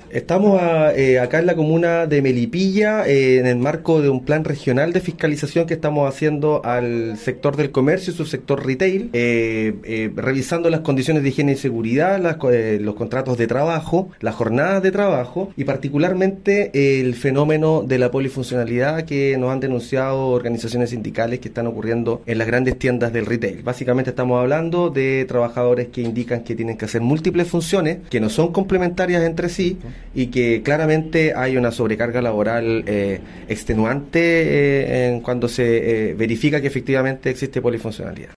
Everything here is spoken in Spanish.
Estamos acá en la comuna de Melipilla, en el marco de un plan regional de fiscalización que estamos haciendo al sector del comercio y su sector retail, revisando las condiciones de higiene y seguridad, los contratos de trabajo, las jornadas de trabajo y particularmente el fenómeno de la polifuncionalidad que nos han denunciado organizaciones sindicales que están ocurriendo en las grandes tiendas del retail. Básicamente estamos hablando de trabajadores que indican que tienen que hacer múltiples funciones, que no son complementarias entre sí, y que claramente hay una sobrecarga laboral extenuante cuando se verifica que efectivamente existe polifuncionalidad.